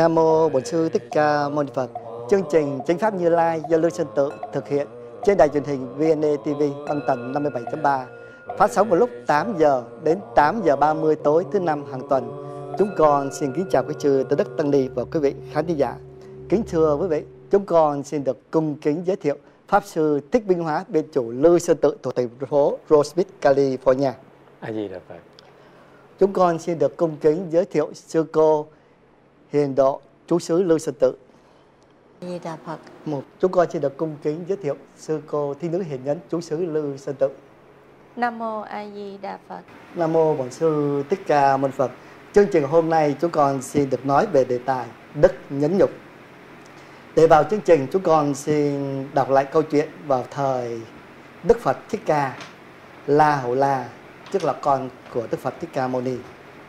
Nam mô Bổn Sư Thích Ca Mâu Ni Phật. Chương trình Chánh pháp Như Lai do Lưu Sơn Tự thực hiện trên đài truyền hình VNA TV băng tần 57.3, phát sóng vào lúc 8 giờ đến 8 giờ 30 tối thứ năm hàng tuần. Chúng con xin kính chào quý chư Từ Đức Tăng Ni và quý vị khán thính giả. Kính thưa quý vị, chúng con xin được cung kính giới thiệu Pháp Sư Thích Minh Hóa, bên chủ Lưu Sơn Tự thuộc thành phố Roseville, California. A Di Đà Phật. Chúng con xin được cung kính giới thiệu sư cô Hiền Độ, trú xứ Lưu Sơn Tự. A Di Đà Phật. Chúng con xin được cung kính giới thiệu sư cô Thiên Nữ Hiền Nhân, trú xứ Lưu Sơn Tự. Nam mô A Di Đà Phật. Nam mô Bổn Sư Thích Ca Mâu Ni Phật. Chương trình hôm nay chúng con xin được nói về đề tài đức nhẫn nhục. Để vào chương trình, chúng con xin đọc lại câu chuyện vào thời Đức Phật Thích Ca. La Hầu La, tức là con của Đức Phật Thích Ca Mâu Ni.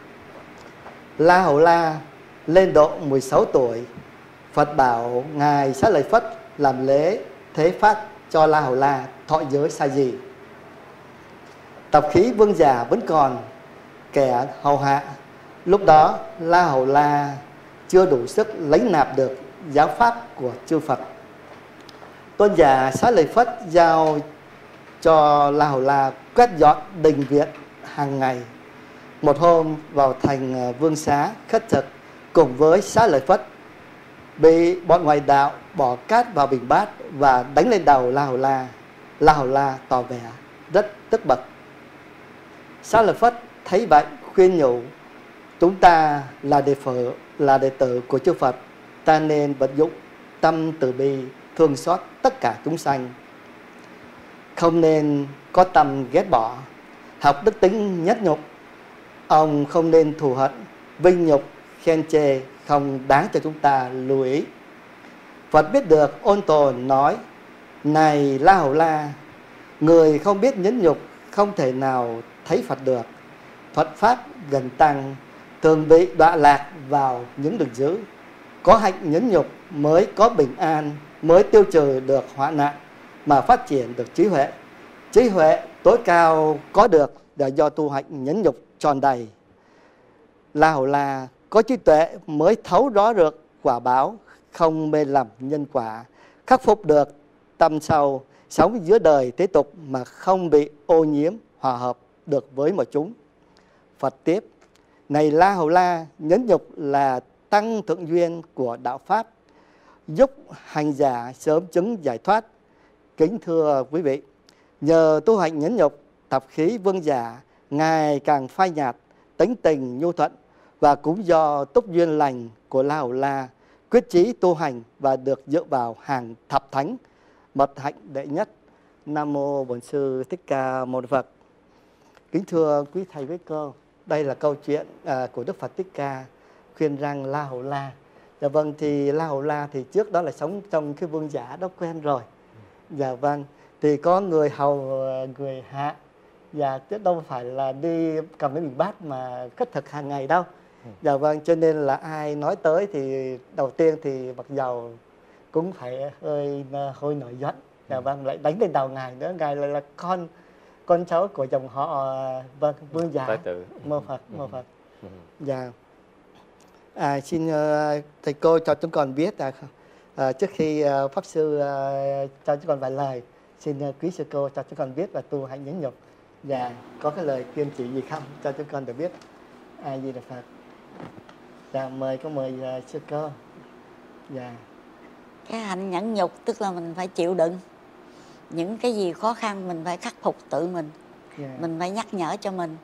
La Hầu La lên độ 16 tuổi, Phật bảo Ngài Xá Lợi Phất làm lễ thế phát cho La Hầu La thọ giới sa di. Tập khí vương giả vẫn còn kẻ hầu hạ. Lúc đó La Hầu La chưa đủ sức lãnh nạp được giáo pháp của chư Phật. Tôn giả Xá Lợi Phất giao cho La Hầu La quét dọn đình viện hàng ngày. Một hôm vào thành Vương Xá khất thực cùng với Xá Lợi Phất, bị bọn ngoại đạo bỏ cát vào bình bát và đánh lên đầu La Hầu La. La Hầu La tỏ vẻ rất tức bật. Xá Lợi Phất thấy vậy khuyên nhủ: chúng ta là đệ tử của chư Phật, ta nên vận dụng tâm từ bi thương xót tất cả chúng sanh, không nên có tâm ghét bỏ, học đức tính nhất nhục. Ông không nên thù hận, vinh nhục, khen chê không đáng cho chúng ta lưu ý. Phật biết được ôn tồn nói: này La Hầu La, người không biết nhẫn nhục không thể nào thấy Phật được. Phật pháp gần tăng thường bị đọa lạc vào những đường dữ. Có hạnh nhẫn nhục mới có bình an, mới tiêu trừ được họa nạn mà phát triển được trí huệ. Trí huệ tối cao có được là do tu hạnh nhẫn nhục tròn đầy. La Hầu La có trí tuệ mới thấu rõ được quả báo, không mê lầm nhân quả, khắc phục được tâm sâu, sống giữa đời thế tục mà không bị ô nhiễm, hòa hợp được với mọi chúng. Phật tiếp: này La Hầu La, nhẫn nhục là tăng thượng duyên của đạo pháp, giúp hành giả sớm chứng giải thoát. Kính thưa quý vị, nhờ tu hành nhẫn nhục, tập khí vương giả ngày càng phai nhạt, tính tình nhu thuận, và cũng do túc duyên lành của La Hầu La quyết chí tu hành và được dựa vào hàng thập thánh, mật hạnh đệ nhất. Nam mô Bổn Sư Thích Ca Mâu Ni Phật. Kính thưa quý thầy quý cô, đây là câu chuyện của Đức Phật Thích Ca khuyên rằng La Hầu La. Dạ vâng, thì La Hầu La thì trước đó là sống trong cái vương giả đó quen rồi. Dạ vâng, thì có người hầu người hạ, và chứ đâu phải là đi cầm cái bình bát mà khất thực hàng ngày đâu. Dạ vâng, cho nên là ai nói tới thì đầu tiên thì mặc dầu cũng phải hơi nổi giận. Dạ vâng, lại đánh lên đầu ngài nữa. Ngài lại là con cháu của dòng họ vâng vương giả mô Phật. Dạ. Xin thầy cô cho chúng con biết trước khi pháp sư cho chúng con vài lời, xin quý sư cô cho chúng con biết là tu hạnh nhẫn nhục. Dạ, có cái lời kiên trì gì không cho chúng con được biết. A Di Đà Phật. Dạ, mời sư cô. Dạ. Cái hạnh nhẫn nhục tức là mình phải chịu đựng những cái gì khó khăn, mình phải khắc phục tự mình. Mình phải nhắc nhở cho mình.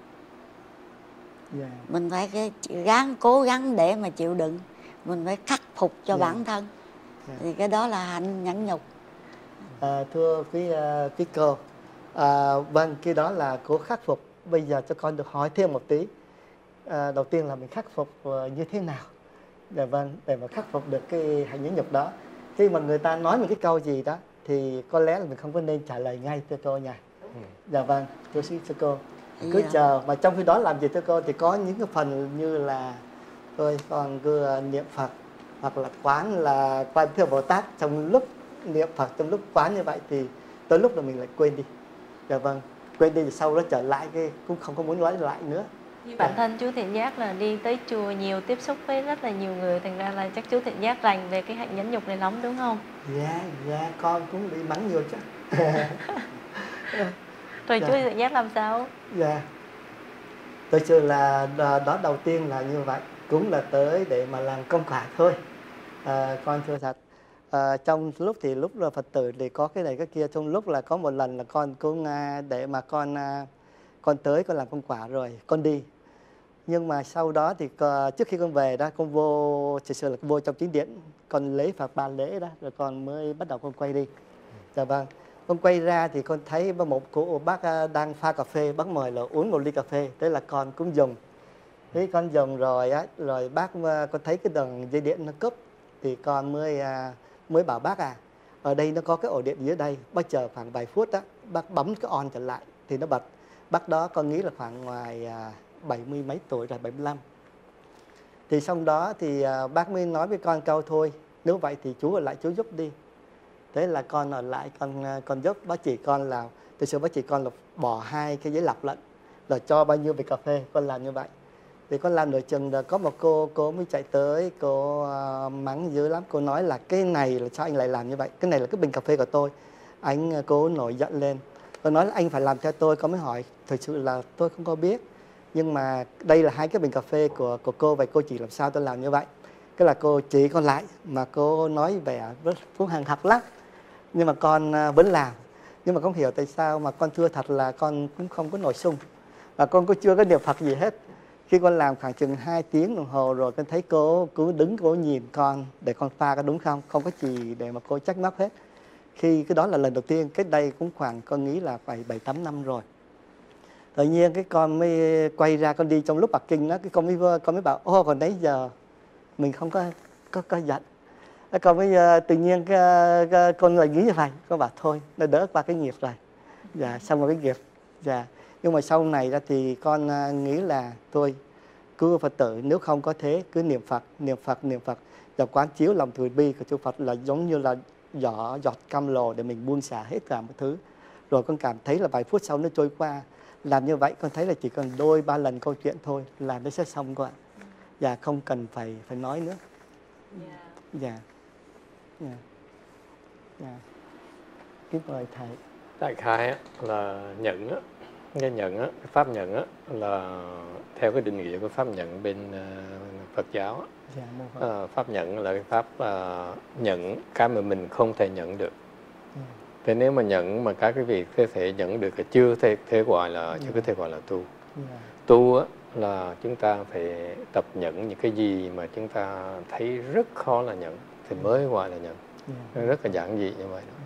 Mình phải cố gắng để mà chịu đựng, mình phải khắc phục cho bản thân. Thì cái đó là hạnh nhẫn nhục. Thưa quý cô, vâng, cái đó là cố khắc phục. Bây giờ cho con được hỏi thêm một tí. Đầu tiên là mình khắc phục như thế nào? Dạ vâng, để mà khắc phục được cái hạnh nhẫn nhục đó. Khi mà người ta nói một cái câu gì đó thì có lẽ là mình không có nên trả lời ngay thưa cô nha. Dạ vâng, thưa sư cô, cứ chờ. Mà trong khi đó làm gì thưa cô, thì có những cái phần như là tôi còn cứ niệm Phật, hoặc là quán là Quan Thế Bồ Tát. Trong lúc niệm Phật, trong lúc quán như vậy thì tới lúc là mình lại quên đi. Dạ vâng, quên đi thì sau đó trở lại cái cũng không có muốn nói lại nữa. Như bản thân chú Thiện Giác là đi tới chùa nhiều, tiếp xúc với rất là nhiều người, thành ra là chắc chú Thiện Giác rành về cái hạnh nhẫn nhục này lắm đúng không? Dạ, con cũng bị mắng nhiều chứ. Rồi chú Thiện Giác làm sao? Dạ, thực sự là đó đầu tiên là như vậy, cũng là tới để mà làm công quả thôi. Con thưa thật, trong lúc là Phật tử thì có cái này cái kia, trong lúc là có một lần là con cũng để mà con tới con làm công quả rồi con đi, nhưng mà sau đó thì trước khi con về đó, con vô thực sự là con vô trong chính điện, con lấy Phật 3 lễ đó rồi con mới bắt đầu con quay đi. Dạ vâng, con quay ra thì con thấy một cô bác đang pha cà phê, bác mời là uống một ly cà phê, thế là con cũng dùng. Thế con dùng rồi á, rồi bác con thấy cái đường dây điện nó cúp thì con mới bảo bác ở đây nó có cái ổ điện dưới đây, bác chờ khoảng vài phút đó, bác bấm cái on trở lại thì nó bật. Bác đó con nghĩ là khoảng ngoài 70 mấy tuổi rồi, 75. Thì xong đó thì bác mới nói với con câu thôi, nếu vậy thì chú ở lại chú giúp đi. Thế là con ở lại con giúp. Bác chỉ con là từ xưa bác chỉ con là bỏ 2 cái giấy lọc lận, là cho bao nhiêu bịch cà phê con làm như vậy. Thì con làm nửa chừng là có một cô mới chạy tới, cô mắng dữ lắm. Cô nói là cái này là sao anh lại làm như vậy, cái này là cái bình cà phê của tôi. Cô nổi giận lên, cô nói là anh phải làm theo tôi. Con mới hỏi thực sự là tôi không có biết, nhưng mà đây là 2 cái bình cà phê của cô, và cô chỉ làm sao tôi làm như vậy. Cái là cô chỉ con lại, mà cô nói vẻ rất cũng hàng học lắm, nhưng mà con vẫn làm. Nhưng mà không hiểu tại sao mà con thưa thật là con cũng không có nổi sung, và con cũng chưa có niệm Phật gì hết. Khi con làm khoảng chừng 2 tiếng đồng hồ rồi, con thấy cô cứ đứng cô nhìn con để con pha có đúng không, không có gì để mà cô trách móc hết. Khi cái đó là lần đầu tiên, cách đây cũng khoảng con nghĩ là phải 7-8 năm rồi. Tự nhiên cái con mới quay ra, con đi trong lúc bạc kinh đó, cái con mới bảo còn nãy giờ mình không có giận. Còn bây giờ tự nhiên con lại nghĩ như vậy, con bảo thôi nó đỡ qua cái nghiệp rồi. Dạ, xong rồi cái nghiệp. Dạ, nhưng mà sau này ra thì con nghĩ là thôi cứ Phật tử, nếu không có thế cứ niệm Phật, niệm Phật, niệm Phật, và quán chiếu lòng từ bi của Chúa Phật là giống như là giọt cam lồ để mình buông xả hết cả một thứ. Rồi con cảm thấy là vài phút sau nó trôi qua. Làm như vậy con thấy là chỉ cần 2-3 lần câu chuyện thôi là nó sẽ xong con ạ. Dạ, không cần phải nói nữa. Dạ. Dạ. Dạ. Kính mời thầy. Đại khái là nhận á, cái nhận á, cái pháp nhận á là theo cái định nghĩa của pháp nhận bên Phật giáo á. Dạ, pháp nhận là cái pháp nhận cái mà mình không thể nhận được. Thế nếu mà nhận mà các cái việc có thể nhận được là chưa thể gọi là chưa có thể gọi là tu. Tu á là chúng ta phải tập nhận những cái gì mà chúng ta thấy rất khó là nhận thì mới gọi là nhận. Rất là giản dị như vậy đó.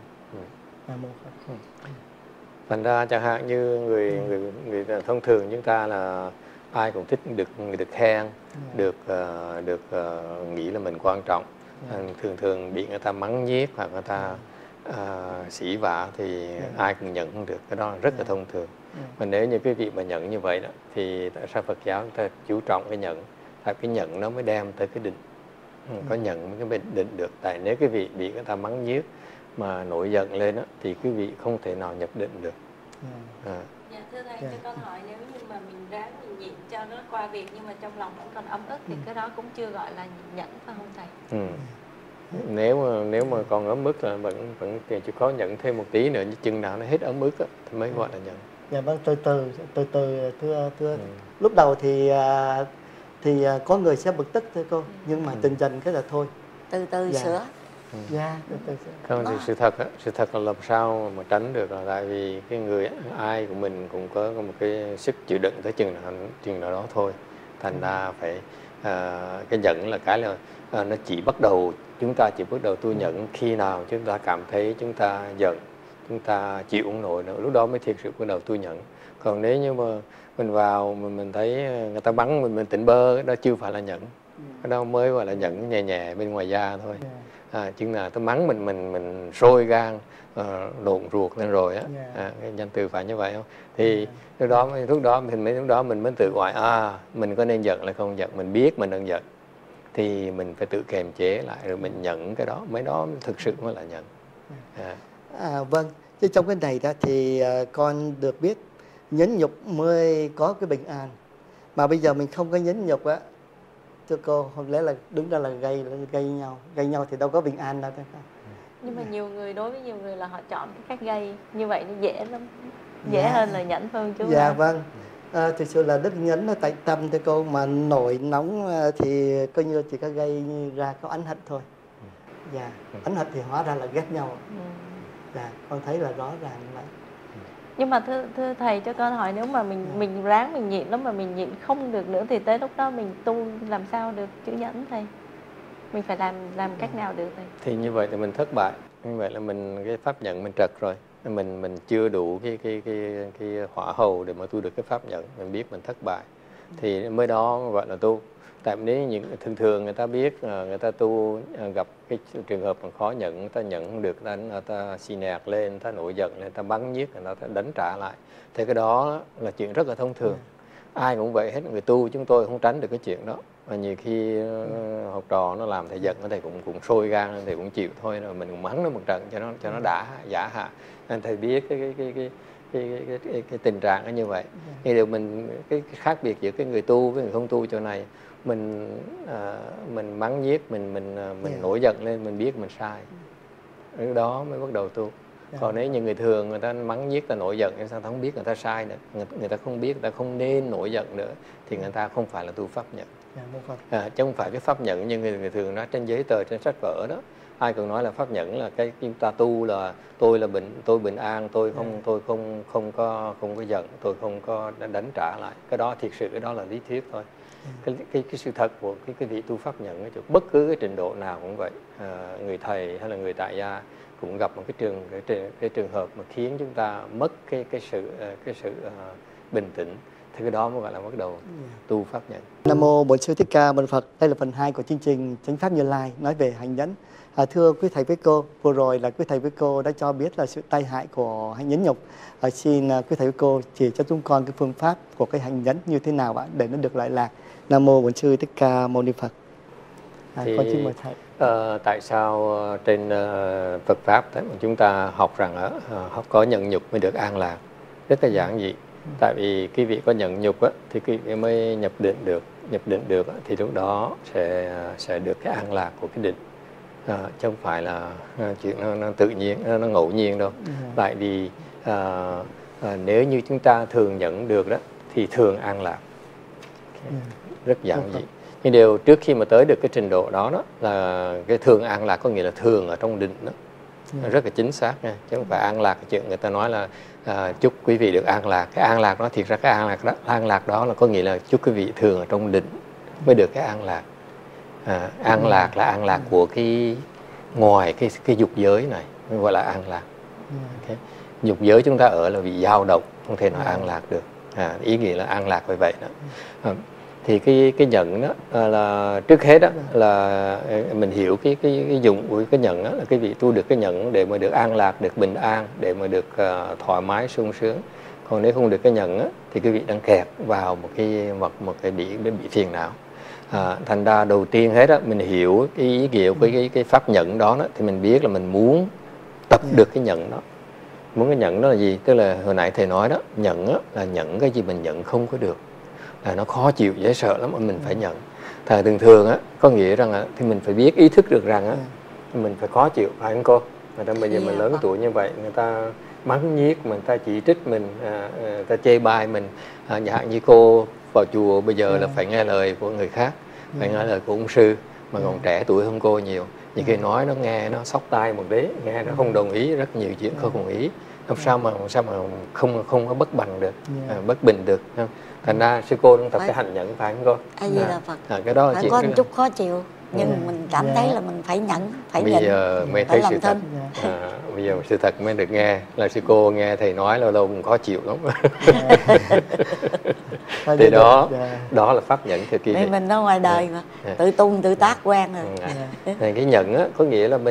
Thành ra chẳng hạn như người thông thường chúng ta là ai cũng thích được khen, được nghĩ là mình quan trọng. Thường bị người ta mắng nhiếc hoặc người ta sỉ vả thì ai cũng nhận không được, cái đó rất là thông thường. Mà nếu như cái vị mà nhận như vậy đó thì tại sao Phật giáo chúng ta chú trọng cái nhận? Tại cái nhận nó mới đem tới cái định. Có nhận mới cái định được. Tại nếu cái vị bị người ta mắng nhiếc mà nổi giận lên đó, thì quý vị không thể nào nhập định được. Dạ, thưa thầy, cho con hỏi, nếu như mà mình ráng mình nhịn cho nó qua việc nhưng mà trong lòng vẫn còn ấm ức thì cái đó cũng chưa gọi là nhẫn phải không thầy? Nếu mà còn ấm ức là vẫn chỉ có nhận thêm một tí nữa, chừng nào nó hết ấm ức đó, thì mới gọi là nhận. Dạ vâng, từ từ thưa. Lúc đầu thì có người sẽ bực tức thôi cô, nhưng mà dần dần cái là thôi. Từ từ sửa. Dạ, từ từ sửa. Không thì sự thật là làm sao mà tránh được, là tại vì cái người ai của mình cũng có một cái sức chịu đựng tới chừng nào đó thôi. Thành ra phải cái giận là cái là nó chỉ bắt đầu, chúng ta chỉ bắt đầu tu nhận khi nào chúng ta cảm thấy chúng ta giận, chúng ta chịu không nổi nữa, lúc đó mới thiệt sự bắt đầu tu nhận. Còn nếu như mà mình vào mình thấy người ta bắn mình tỉnh bơ, đó chưa phải là nhẫn, cái đó mới gọi là nhẫn nhẹ nhẹ bên ngoài da thôi. Chừng nào tôi mắng mình sôi gan, lộn ruột lên rồi á, cái danh từ phải như vậy không? Thì lúc đó mình mới tự gọi mình có nên giận hay không giận, mình biết mình đang giận thì mình phải tự kiềm chế lại rồi mình nhận cái đó, mấy đó thực sự mới là nhận. Vâng, chứ trong cái này đó thì con được biết nhẫn nhục mới có cái bình an. Mà bây giờ mình không có nhẫn nhục á, thưa cô, không lẽ là đúng ra là gây nhau thì đâu có bình an đâu. Nhưng mà đối với nhiều người là họ chọn cái cách gây như vậy nó dễ lắm, dễ hơn là nhẫn, phải không chú? Dạ vâng. Thực sự là đức nhẫn nó tại tâm thưa cô, mà nổi nóng thì coi như chỉ có gây ra có oán hận thôi. Dạ, oán hận thì hóa ra là ghét nhau. Dạ, con thấy là rõ ràng như vậy. Nhưng mà thưa thầy, cho con hỏi, nếu mà mình ráng mình nhịn lắm mà mình nhịn không được nữa thì tới lúc đó mình tu làm sao được chữ nhẫn thầy? Mình phải làm cách nào được thầy? Thì như vậy thì mình thất bại. Như vậy là mình cái pháp nhận mình trật rồi. Mình chưa đủ cái hỏa hầu để mà tu được cái pháp nhận. Mình biết mình thất bại thì mới đó gọi là tu. Tại nếu những thường người ta biết, người ta tu gặp cái trường hợp mà khó nhận, người ta nhận không được, người ta xì nẹt lên, người ta nổi giận lên, người ta bắn giết, người ta đánh trả lại. Thì cái đó là chuyện rất là thông thường. Ai cũng vậy hết, người tu chúng tôi không tránh được cái chuyện đó. Và nhiều khi học trò nó làm thầy giận, thầy cũng sôi gan, thầy cũng chịu thôi, rồi mình cũng mắng nó một trận cho nó đã giả hạ. Nên thầy biết cái tình trạng nó như vậy. Nhưng điều cái khác biệt giữa cái người tu với người không tu chỗ này, mình mắng nhiếc, mình nổi giận lên, mình biết mình sai, cái đó mới bắt đầu tu. Còn nếu như người thường người ta mắng nhiếc, ta nổi giận, sao ta không biết người ta sai nữa, người ta không biết, người ta không nên nổi giận nữa, thì người ta không phải là tu pháp nhận. Chứ không phải cái pháp nhận như người thường nói trên giấy tờ, trên sách vở đó. Ai còn nói là pháp nhẫn là cái chúng ta tu là tôi bình an, tôi không có giận, tôi không có đánh trả lại. Cái đó thiệt sự cái đó là lý thuyết thôi. Cái sự thật của cái vị tu pháp nhẫn, bất cứ cái trình độ nào cũng vậy. Người thầy hay là người tại gia cũng gặp một cái trường hợp mà khiến chúng ta mất cái sự bình tĩnh, thì cái đó mới gọi là bắt đầu tu pháp nhẫn. Nam mô Bổn Sư Thích Ca Mâu Ni Phật. Đây là phần 2 của chương trình Chánh Pháp Như Lai nói về hành nhẫn. Thưa quý thầy với cô, vừa rồi là quý thầy với cô đã cho biết là sự tai hại của hành nhẫn nhục. Xin quý thầy với cô chỉ cho chúng con cái phương pháp của cái hành nhẫn như thế nào ạ, để nó được lợi lạc. Nam mô Bổn Sư Thích Ca Mâu Ni Phật. Con xin mời thầy. Tại sao trên Phật pháp chúng ta học rằng học có nhẫn nhục mới được an lạc? Rất là giản dị. Tại vì cái vị có nhẫn nhục thì cái mới nhập định được thì lúc đó sẽ được cái an lạc của cái định, chứ không phải là chuyện nó tự nhiên, nó ngẫu nhiên đâu. Tại vì nếu như chúng ta thường nhận được đó thì thường an lạc. Rất giản dị. Nhưng điều trước khi mà tới được cái trình độ đó là cái thường an lạc, có nghĩa là thường ở trong định đó. Rất là chính xác nha, chứ không phải an lạc chuyện người ta nói là chúc quý vị được an lạc. Cái an lạc đó thiệt ra cái an lạc đó là có nghĩa là chúc quý vị thường ở trong định mới được cái an lạc. An lạc là an lạc của cái ngoài cái dục giới này mới gọi là an lạc. Dục giới chúng ta ở là bị dao động, không thể nào an lạc được. Ý nghĩa là an lạc vậy đó. Thì cái nhận đó là trước hết đó là mình hiểu cái dụng của cái nhận đó là cái vị tu được cái nhận để mà được an lạc, được bình an, để mà được thoải mái sung sướng. Còn nếu không được cái nhận đó, thì cái vị đang kẹt vào một cái bị phiền não. Thành ra đầu tiên hết đó mình hiểu cái ý nghĩa của cái pháp nhận đó, thì mình biết là mình muốn tập được cái nhận đó. Muốn cái nhận đó là gì? Tức là hồi nãy thầy nói đó, nhận đó, là nhận cái gì mình nhận không có được, là nó khó chịu, dễ sợ lắm mà mình phải nhận. Thời thường có nghĩa rằng thì mình phải biết ý thức được rằng mình phải khó chịu, phải không cô? Người ta bây giờ mình lớn tuổi như vậy, người ta mắng nhiếc, người ta chỉ trích mình, người ta chê bai mình. Chẳng hạn như cô vào chùa bây giờ là phải nghe lời của người khác, phải nghe lời của ông sư mà còn trẻ tuổi hơn cô nhiều. Những khi nói nó nghe nó xóc tai một đế, nghe nó không đồng ý, rất nhiều chuyện không đồng ý. Làm sao mà không có bất bằng được, bất bình được, không? Thành ra sư cô đang tập cái hành nhẫn, phải không cô? Gì là Phật. Cái đó là phải có một chút khó chịu, nhưng mình cảm thấy là mình phải nhẫn, phải nhịn. Bây giờ mới thấy sự thật. Bây giờ sự thật mới được nghe. Là sư cô nghe thầy nói lâu lâu cũng khó chịu lắm. Thì đó là pháp nhẫn thực kỳ. Mình ở ngoài đời mà tự tung tự tác quen rồi. Cái nhẫn có nghĩa là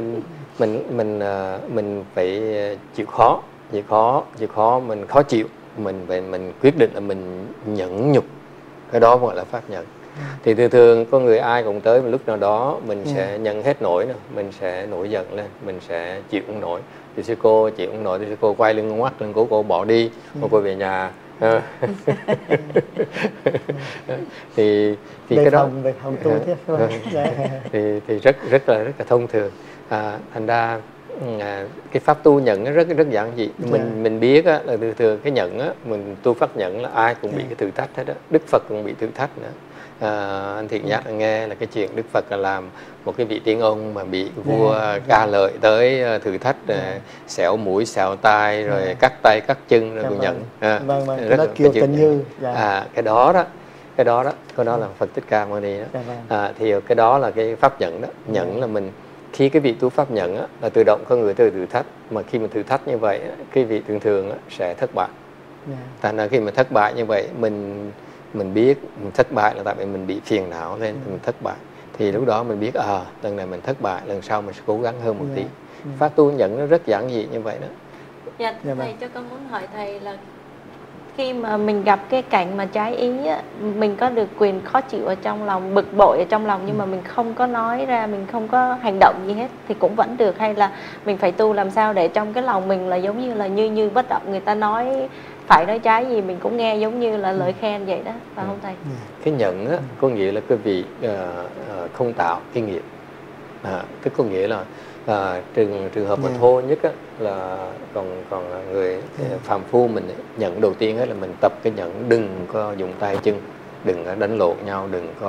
mình phải chịu khó, mình khó chịu, mình quyết định là mình nhẫn nhục. Cái đó gọi là pháp nhẫn. Thì thường có người ai cũng tới một lúc nào đó mình sẽ nhận hết nổi, mình sẽ nổi giận lên, mình sẽ chịu không nổi. Thì sư cô chịu không nổi thì sư cô quay lưng ngoắt lên, cô bỏ đi, cô về nhà thì về cái đó phòng tu chứ không? thì rất là thông thường. Thành ra cái pháp tu nhận nó rất giản dị. Mình biết á, là thường cái nhận á, mình tu pháp nhận là ai cũng bị cái thử thách hết đó. Đức Phật cũng bị thử thách nữa. Anh Thiện nhắc nghe là cái chuyện Đức Phật là làm một cái vị tiên ông mà bị vua Ca Lợi tới thử thách, xẻo mũi xẻo tai rồi cắt tay cắt chân rồi cũng nhận. Cái đó Kiều Trần Như. Cái đó là Phật Thích Ca Mâu Ni đó. Thì cái đó là cái pháp nhận đó. Nhận là mình khi cái vị tu pháp nhận á, là tự động con người tới thử thách, mà khi mà thử thách như vậy á, cái vị thường á, sẽ thất bại. Thành ra khi mà thất bại như vậy mình biết mình thất bại là tại vì mình bị phiền não lên, mình thất bại, thì lúc đó mình biết lần này mình thất bại, lần sau mình sẽ cố gắng hơn một tí. Pháp tu nhận nó rất giản dị như vậy đó. Dạ, thầy cho con muốn hỏi thầy là khi mà mình gặp cái cảnh mà trái ý á, mình có được quyền khó chịu ở trong lòng, bực bội ở trong lòng, nhưng mà mình không có nói ra, mình không có hành động gì hết thì cũng vẫn được, hay là mình phải tu làm sao để trong cái lòng mình là giống như là như bất động, người ta nói phải nói trái gì mình cũng nghe giống như là lời khen vậy đó, phải không thầy? Cái nhận á, có nghĩa là cái vị không tạo cái nghiệp, tức có nghĩa là trường hợp mà thô nhất á, là còn người phàm phu mình ấy, nhận đầu tiên hết là mình tập cái nhận đừng có dùng tay chân, đừng có đánh lộn nhau,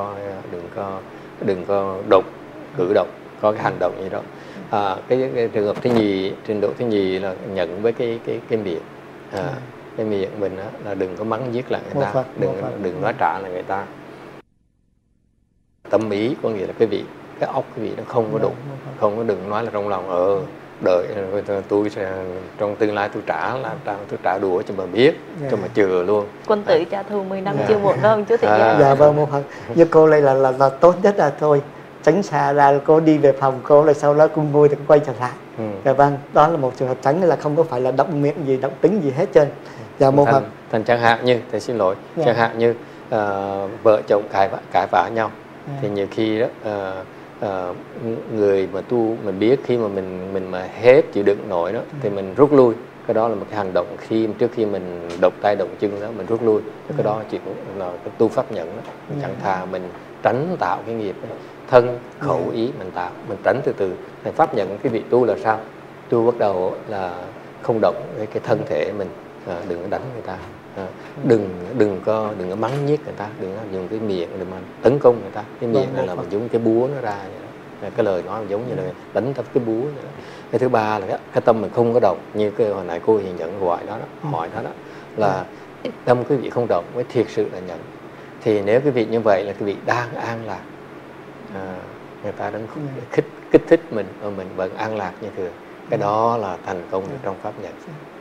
đừng có cử động, có cái hành động gì đó. Cái trường hợp thứ nhì, trình độ thứ nhì là nhận với cái miệng. Cái miệng mình á, là đừng có mắng giết lại người ta, đừng nói trả lại người ta. Tâm ý có nghĩa là cái óc cái vị nó không có đụng, không có đừng nói là trong lòng đợi tôi sẽ trong tương lai tôi trả đũa cho bà biết, cho mà chừa luôn. Quân tử trả thù 10 năm chưa muộn đâu chú Thiện. Dạ vâng, một phần như cô đây là tốt nhất là thôi tránh xa ra, cô đi về phòng cô rồi sau đó cô vui thì quay trở lại. Dạ vâng, đó là một trường hợp tránh, là không có phải là động miệng gì, động tính gì hết trơn. Dạ một phần thành chẳng hạn như thầy xin lỗi, chẳng hạn như vợ chồng cãi vã nhau, thì nhiều khi đó người mà tu mình biết khi mà mình mà hết chịu đựng nổi đó thì mình rút lui. Cái đó là một cái hành động trước khi mình động tay động chân đó, mình rút lui. Cái đó chỉ là cái tu pháp nhận đó. Chẳng thà mình tránh tạo cái nghiệp đó. Thân khẩu ý mình tạo, mình tránh từ từ. Thành pháp nhận cái vị tu là sao? Tu bắt đầu là không động cái thân thể mình, đừng có đánh người ta, đừng có mắng nhiếc người ta, đừng có dùng cái miệng để mà tấn công người ta. Cái miệng này là mình dùng cái búa nó ra vậy đó. Cái lời nói giống như là đánh tập cái búa vậy đó. Cái thứ ba là cái tâm mình không có động, như cái hồi nãy cô Hiền Nhận hỏi đó, là tâm cái vị không động mới thiệt sự là nhận. Thì nếu cái vị như vậy là cái vị đang an lạc, người ta đang kích thích mình và mình vẫn an lạc như thường. Cái đó là thành công trong pháp nhận.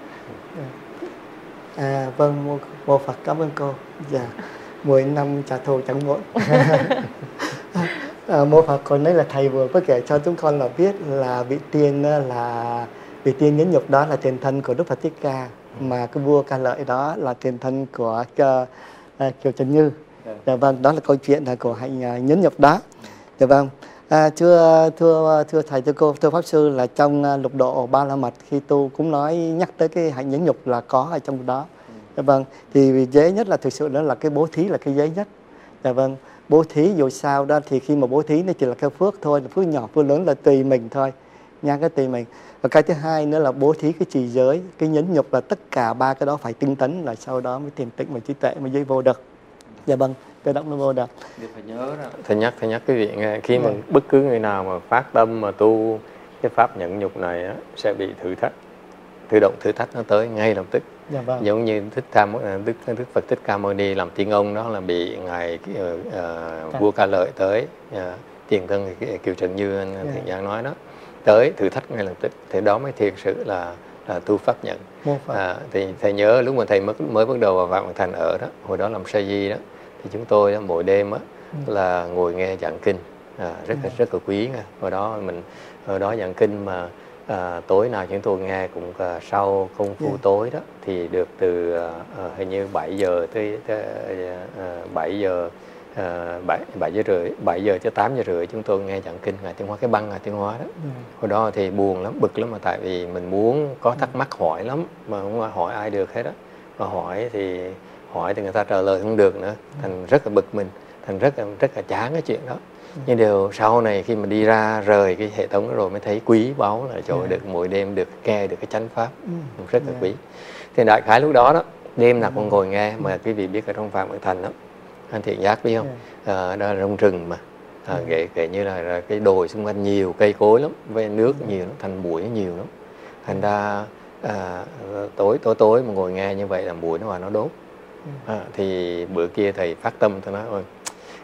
Vâng, mô Phật cảm ơn cô. Dạ, 10 năm trả thù chẳng muộn. Mô Phật còn nói là thầy vừa có kể cho chúng con là biết là vị tiên nhẫn nhục đó là tiền thân của Đức Phật Thích Ca, mà cái vua Ca Lợi đó là tiền thân của Kiều Trần Như. Dạ vâng, đó là câu chuyện của hạnh nhẫn nhục đó. Dạ vâng. Thưa thầy, thưa cô, thưa pháp sư, là trong lục độ Ba La Mật khi tu cũng nhắc tới cái hạnh nhẫn nhục là có ở trong đó. Dạ vâng, thì dễ nhất là thực sự đó là cái bố thí là cái dễ nhất. Dạ vâng, bố thí dù sao đó thì khi mà bố thí nó chỉ là cái phước thôi, phước nhỏ phước lớn là tùy mình thôi nha, cái tùy mình. Và cái thứ hai nữa là bố thí cái trì giới, cái nhẫn nhục, là tất cả ba cái đó phải tinh tấn, là sau đó mới thiền tịnh và trí tuệ mới giới vô được. Dạ vâng, tự động nó vô được. Phải nhớ đó. Thầy nhắc cái vị nghe, khi mà bất cứ người nào mà phát tâm mà tu cái pháp nhẫn nhục này á, sẽ bị thử thách, tự động thử thách nó tới ngay lập tức. Dạ vâng. Giống như Đức Phật Thích Ca Mâu Ni làm tiên ông đó, là bị ngài vua Ca Lợi tới, tiền thân Kiều Trần Như anh Thiện Giang nói đó, tới thử thách ngay lập tức. Thì đó mới thiệt sự là tu pháp nhận. Thì thầy nhớ lúc mà thầy mới bắt đầu vào Vạn Thành ở đó, hồi đó làm sa di đó, thì chúng tôi đó, mỗi đêm đó, là ngồi nghe giảng kinh, rất là quý nha. Hồi đó giảng kinh mà tối nào chúng tôi nghe cũng sau công phu tối đó, thì được từ hình như 7 giờ tới 7 giờ 7 giờ cho 8 giờ rưỡi chúng tôi nghe giảng kinh Ngài Tiên Hóa, cái băng Ngài Tiên Hóa đó. Hồi đó thì buồn lắm, bực lắm, mà tại vì mình muốn có thắc mắc hỏi lắm mà không hỏi ai được hết đó. mà hỏi thì người ta trả lời không được nữa, thành rất là bực mình, thành rất là chán cái chuyện đó. Nhưng điều sau này khi mà đi ra rời cái hệ thống đó rồi mới thấy quý báu là trời được mỗi đêm được nghe được cái chánh pháp, rất là quý. Thì đại khái lúc đó đó đêm nào cũng ngồi nghe, mà quý vị biết ở trong Phạm Ngọc Thành đó, anh Thiện Giác biết không? Đó là rong rừng mà, kể như là cái đồi xung quanh nhiều cây cối lắm, với nước nhiều lắm, thành muỗi nhiều lắm. Thành ra tối mà ngồi nghe như vậy là muỗi nó vào nó đốt. Thì bữa kia thầy phát tâm, tôi nói ôi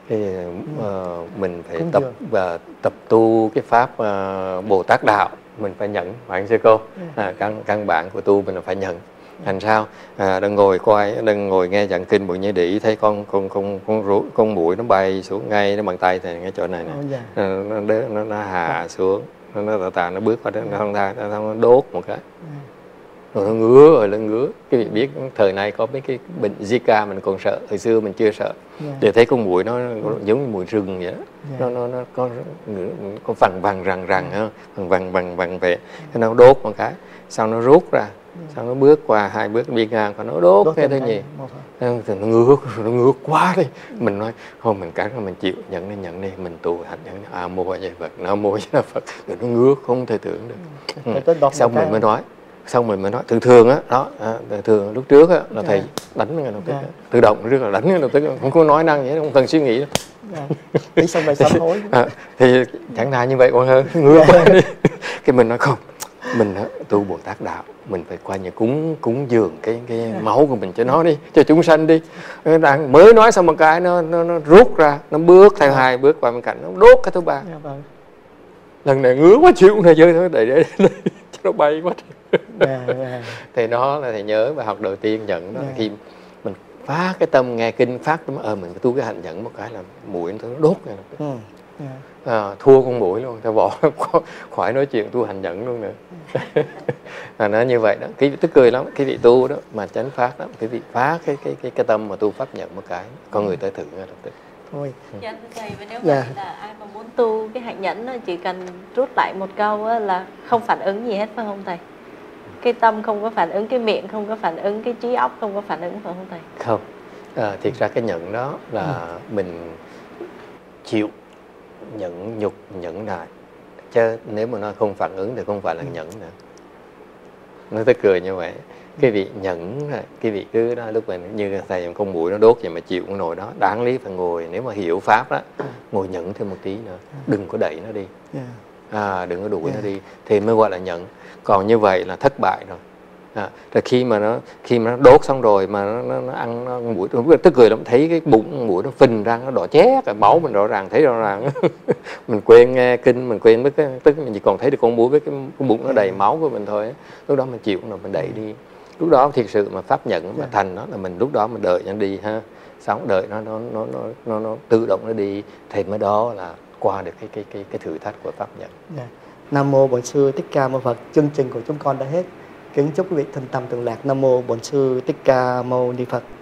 mình phải tập tu cái pháp Bồ Tát đạo, mình phải nhận, phải không sư cô? Căn bản của tu mình là phải nhận. Thành sao đang ngồi nghe giảng kinh Bụi Như Đĩ, thấy con muỗi nó bay xuống ngay nó bằng tay thì ngay chỗ này nè, nó hạ xuống, nó tà nó bước qua đó, nó đốt một cái, rồi nó ngứa. Cái vị biết thời này có mấy cái bệnh Zika mình còn sợ, thời xưa mình chưa sợ. Để thấy con muỗi nó giống như muỗi rừng vậy đó. Nó có vằn vằng về, nó đốt một cái, sau nó rút ra, sau nó bước qua 2 bước đi ngang và nó đốt cái thứ gì, thì nó ngứa quá đi. Mình nói thôi mình cắn rồi mình chịu, nhận đi, mình tu hành nhận mô A Di Đà Phật, nam mô A Di Đà Phật, rồi nó ngứa không thể tưởng được. Xong mình mới nói thường á đó, thường lúc trước á là thầy đánh ngay đầu tức, tự động rất là đánh ngay đầu tức, không có nói năng gì, không cần suy nghĩ đâu. Nghĩ xong rồi sám hối. Thì chẳng thà như vậy còn hơn, ngứa quá đi. Cái mình nói không, mình tu Bồ Tát đạo, mình phải qua nhà cúng dường cái máu của mình cho nó đi, cho chúng sanh đi. Đang mới nói xong một cái nó rút ra, nó bước theo 2 bước qua bên cạnh, nó đốt cái thứ 3. Lần này ngứa quá chịu này chơi thôi, để cho nó bay quá. Thì đó là thầy nhớ bài học đầu tiên nhận đó, khi mình phá cái tâm nghe kinh pháp mình phải tu cái hạnh nhận một cái là muỗi nó đốt ngay. Thua con muỗi luôn, ta bỏ khỏi nói chuyện tu hành nhận luôn nữa. Nó như vậy đó, cái tức cười lắm, cái vị tu đó mà chánh pháp đó, cái vị phá cái tâm mà tu pháp nhận một cái, con người tới thử ngay lập tức. Thôi. Dạ thưa thầy, và nếu mà ai mà muốn tu cái hạnh nhẫn đó, chỉ cần rút lại một câu là không phản ứng gì hết, phải không thầy? Cái tâm không có phản ứng, cái miệng không có phản ứng, cái trí óc không có phản ứng, phải không thầy? Không, thiệt ra cái nhận đó là mình chịu nhẫn nhục nhẫn nại, chứ nếu mà nó không phản ứng thì không phải là nhẫn nữa. Nó tới cười như vậy. Cái vị nhẫn, cái vị cứ đó lúc mình như thầy con muỗi nó đốt vậy mà chịu con nồi đó, đáng lý phải ngồi, nếu mà hiểu pháp đó, ngồi nhẫn thêm một tí nữa, đừng có đẩy nó đi, đừng có đuổi nó đi, thì mới gọi là nhẫn. Còn như vậy là thất bại rồi. Rồi khi mà nó đốt xong rồi mà nó ăn muỗi, tức cười lắm, thấy cái bụng muỗi nó phình ra, nó đỏ chét, cái máu mình rõ ràng, thấy rõ ràng. Mình quên nghe kinh, mình quên tức mình chỉ còn thấy được con muỗi với cái bụng nó đầy máu của mình thôi. Lúc đó mình chịu rồi mình đẩy đi. Lúc đó thiệt sự mà pháp nhận mà thành nó là mình lúc đó mình đợi nó đi ha, xong đợi nó tự động nó đi, thì mới đó là qua được cái thử thách của pháp nhận. Nam mô Bổn Sư Thích Ca Mâu Phật. Chương trình của chúng con đã hết. Kính chúc quý vị thân tâm tường lạc. Nam mô Bổn Sư Thích Ca Mâu Ni Phật.